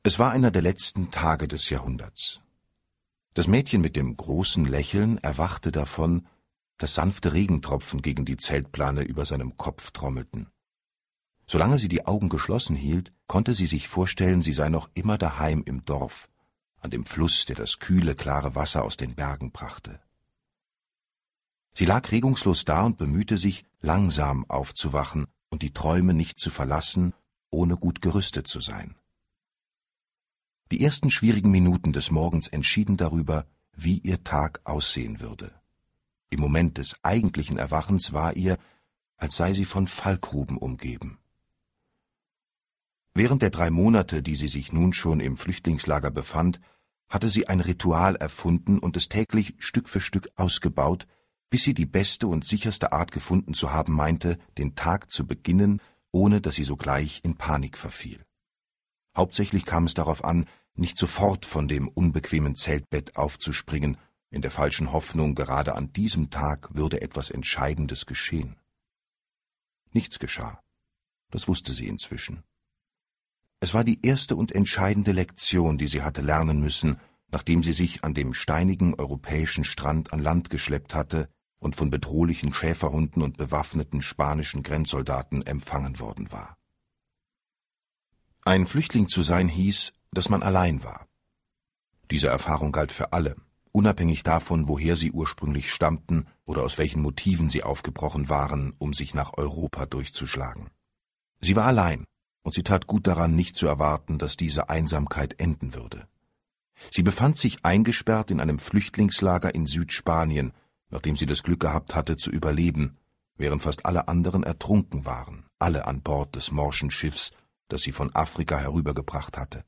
Es war einer der letzten Tage des Jahrhunderts. Das Mädchen mit dem großen Lächeln erwachte davon, dass sanfte Regentropfen gegen die Zeltplane über seinem Kopf trommelten. Solange sie die Augen geschlossen hielt, konnte sie sich vorstellen, sie sei noch immer daheim im Dorf, an dem Fluss, der das kühle, klare Wasser aus den Bergen brachte. Sie lag regungslos da und bemühte sich, langsam aufzuwachen und die Träume nicht zu verlassen, ohne gut gerüstet zu sein. Die ersten schwierigen Minuten des Morgens entschieden darüber, wie ihr Tag aussehen würde. Im Moment des eigentlichen Erwachens war ihr, als sei sie von Fallgruben umgeben. Während der 3 Monate, die sie sich nun schon im Flüchtlingslager befand, hatte sie ein Ritual erfunden und es täglich Stück für Stück ausgebaut, bis sie die beste und sicherste Art gefunden zu haben meinte, den Tag zu beginnen, ohne dass sie sogleich in Panik verfiel. Hauptsächlich kam es darauf an, nicht sofort von dem unbequemen Zeltbett aufzuspringen, in der falschen Hoffnung, gerade an diesem Tag würde etwas Entscheidendes geschehen. Nichts geschah. Das wusste sie inzwischen. Es war die erste und entscheidende Lektion, die sie hatte lernen müssen, nachdem sie sich an dem steinigen europäischen Strand an Land geschleppt hatte und von bedrohlichen Schäferhunden und bewaffneten spanischen Grenzsoldaten empfangen worden war. Ein Flüchtling zu sein hieß, dass man allein war. Diese Erfahrung galt für alle, unabhängig davon, woher sie ursprünglich stammten oder aus welchen Motiven sie aufgebrochen waren, um sich nach Europa durchzuschlagen. Sie war allein, und sie tat gut daran, nicht zu erwarten, dass diese Einsamkeit enden würde. Sie befand sich eingesperrt in einem Flüchtlingslager in Südspanien, nachdem sie das Glück gehabt hatte zu überleben, während fast alle anderen ertrunken waren, alle an Bord des morschen Schiffs, das sie von Afrika herübergebracht hatte.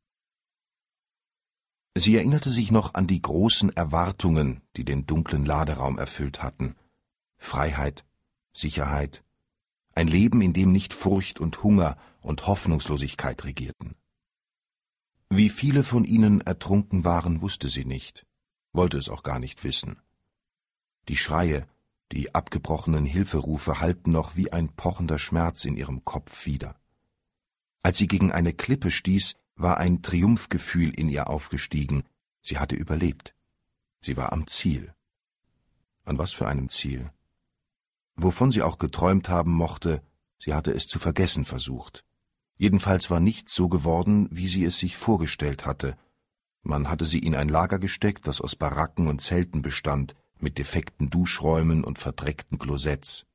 Sie erinnerte sich noch an die großen Erwartungen, die den dunklen Laderaum erfüllt hatten: Freiheit, Sicherheit, ein Leben, in dem nicht Furcht und Hunger und Hoffnungslosigkeit regierten. Wie viele von ihnen ertrunken waren, wusste sie nicht, wollte es auch gar nicht wissen. Die Schreie, die abgebrochenen Hilferufe hallten noch wie ein pochender Schmerz in ihrem Kopf wider. Als sie gegen eine Klippe stieß, war ein Triumphgefühl in ihr aufgestiegen. Sie hatte überlebt. Sie war am Ziel. An was für einem Ziel? Wovon sie auch geträumt haben mochte, sie hatte es zu vergessen versucht. Jedenfalls war nichts so geworden, wie sie es sich vorgestellt hatte. Man hatte sie in ein Lager gesteckt, das aus Baracken und Zelten bestand, mit defekten Duschräumen und verdreckten Klosetts.